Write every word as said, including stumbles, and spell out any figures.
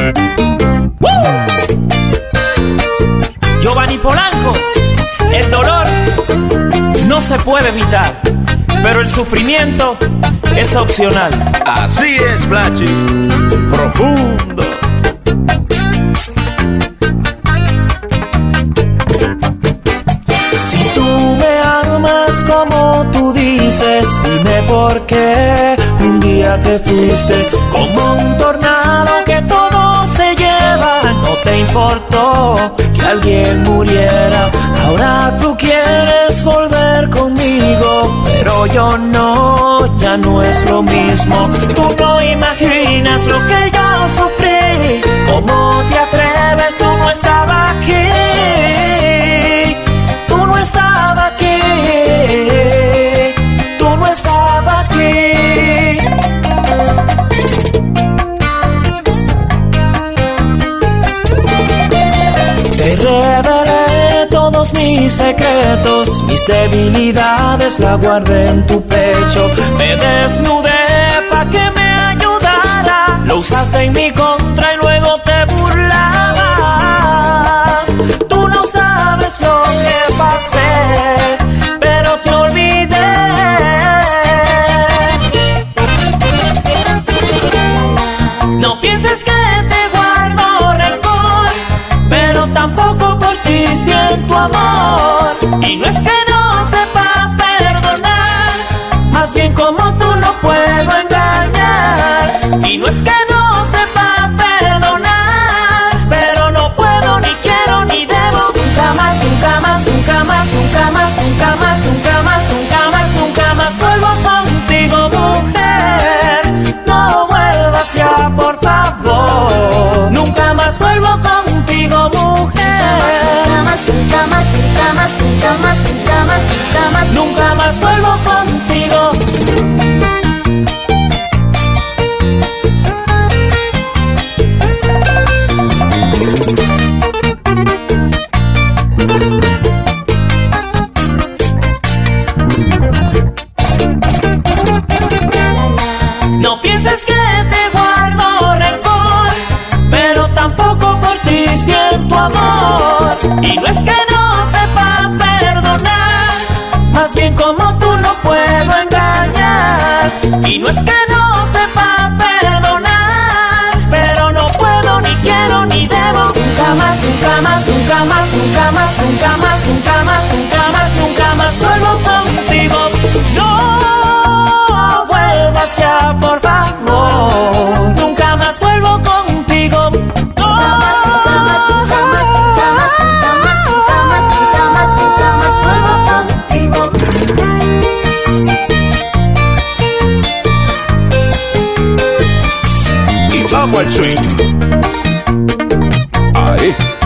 Giovanni Polanco, el dolor no se puede evitar, pero el sufrimiento es opcional. Así es, Blachi. Profundo. Si tú me amas como tú dices, dime por qué un día te fuiste como un tornado que todo se lleva. No te importó que alguien muriera. Ahora tú quieres volver conmigo, pero yo no, ya no es lo mismo. Tú no imaginas lo que yo sufrí. ¿Cómo te atreves? Tú no estabas aquí. Tú no estabas aquí. Tú no estabas aquí. Te revelé todos mis secretos, mis debilidades la guardé en tu pecho. Me desnudé pa' que me ayudara. Lo usaste en mi contra y luego te burlabas. Tú no sabes lo que pasé, pero te olvidé. No pienses que te guardo rencor, pero tampoco por ti siento amor. Y no es que no sepa perdonar, más bien como tú no puedo engañar. Y no es que no sepa perdonar, pero no puedo, ni quiero, ni debo. Nunca más, nunca más, nunca más, nunca más, nunca más, nunca más, nunca más, nunca más vuelvo contigo, mujer. No vuelvas ya, por favor. Nunca más vuelvo contigo, mujer. Nunca más, nunca más, nunca más, nunca más, nunca más, nunca más, nunca más vuelvo contigo. No pienses que te guardo rencor, pero tampoco por ti siento amor. Y no es que no sepa perdonar, más bien como tú no puedo engañar. Y no es que no sepa perdonar, pero no puedo, ni quiero, ni debo. Nunca más, nunca más, nunca más, nunca más, nunca más, nunca más, nunca más, nunca más vuelvo contigo. No vuelvas ya, por favor. Nunca más vuelvo contigo. Vamos al swing. Ahí.